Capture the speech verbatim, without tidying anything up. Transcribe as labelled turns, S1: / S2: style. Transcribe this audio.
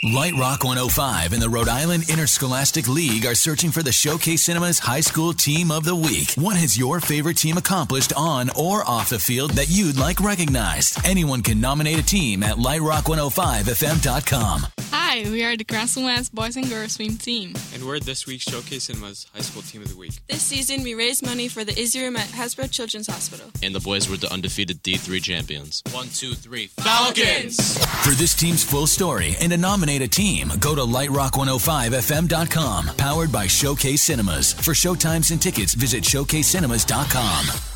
S1: Light Rock one oh five and the Rhode Island Interscholastic League are searching for the Showcase Cinemas High School Team of the Week. What has your favorite team accomplished on or off the field that you'd like recognized? Anyone can nominate a team at light rock one oh five f m dot com.
S2: Hi, we are the Crescent West Boys and Girls Swim Team.
S3: And we're this week's Showcase Cinemas High School Team of the Week.
S4: This season, we raised money for the Izzy Room at Hasbro Children's Hospital.
S5: And the boys were the undefeated D three champions.
S6: One, two, three, Falcons!
S1: For this team's full story and to nominate a team, go to light rock one oh five f m dot com. Powered by Showcase Cinemas. For showtimes and tickets, visit showcase cinemas dot com.